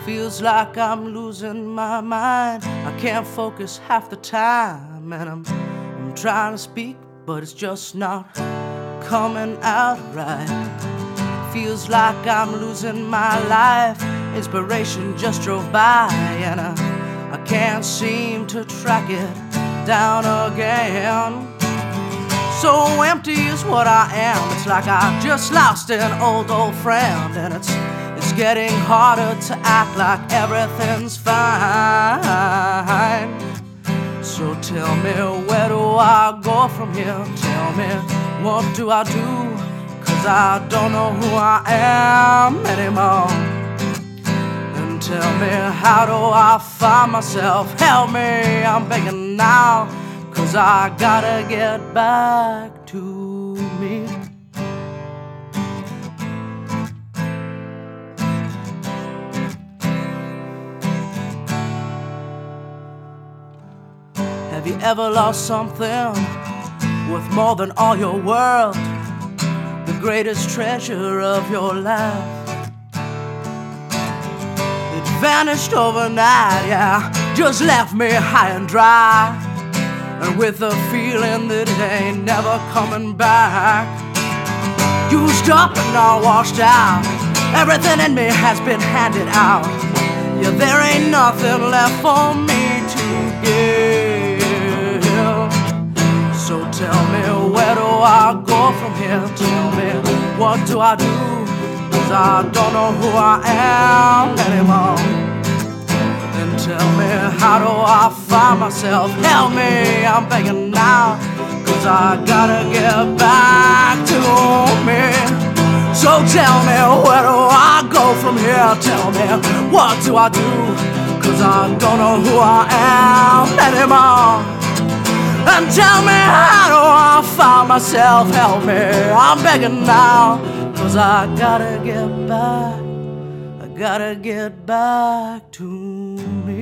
Feels like I'm losing my mind. I can't focus half the time, and I'm trying to speak, but it's just not coming out right. Feels like I'm losing my life. Inspiration just drove by, and I can't seem to track it down again. So empty is what I am. It's like I just lost an old friend, and it's getting harder to act like everything's fine. So tell me, where do I go from here? Tell me, what do I do? 'Cause I don't know who I am anymore. And tell me, how do I find myself? Help me, I'm begging now, 'cause I gotta get back to me. Have you ever lost something worth more than all your world? The greatest treasure of your life. It vanished overnight, yeah, just left me high and dry, and with the feeling that it ain't never coming back. Used up and all washed out, everything in me has been handed out. Yeah, there ain't nothing left for me to give. So tell me, where do I go from here? Tell me, what do I do? 'Cause I don't know who I am anymore. And tell me, how do I find myself? Help me, I'm begging now, 'cause I gotta get back to me. So tell me, where do I go from here? Tell me, what do I do? 'Cause I don't know who I am anymore. And tell me, how do I find myself? Help me, I'm begging now, 'cause I gotta get back. I gotta get back to me.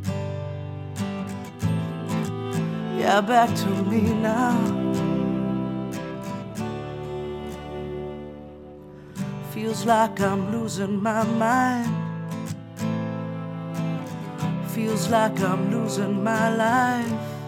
Yeah, back to me now. Feels like I'm losing my mind. Feels like I'm losing my life.